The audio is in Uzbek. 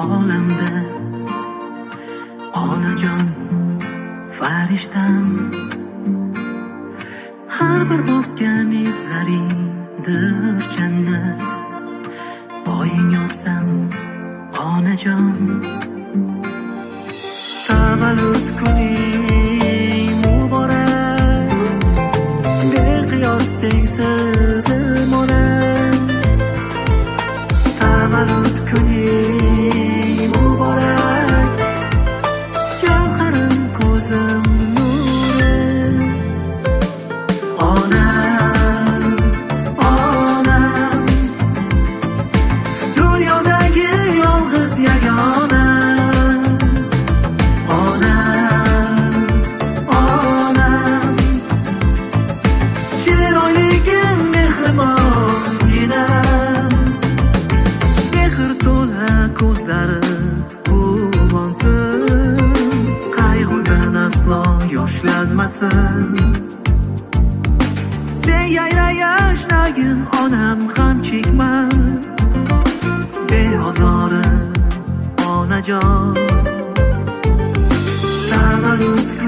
olamda onajon farishtam, har bir bosgan izlaringdir jannat. Poying yopsam onajon, tavallud kuning muborak, beqiyos tengsiz onam. Tavallud kuning muborak, gavharim ko'zim nuri. Onam, onam, dunyodagi yolg'iz yagona. Onam, onam, chiroyligim mehribonginam. Mehr to'la ko'zlari quvonsin, qayg'udan aslo yoshlanmasin. Sen yayra yashnagin onam, g'am chekma beozori onajon. Tavallud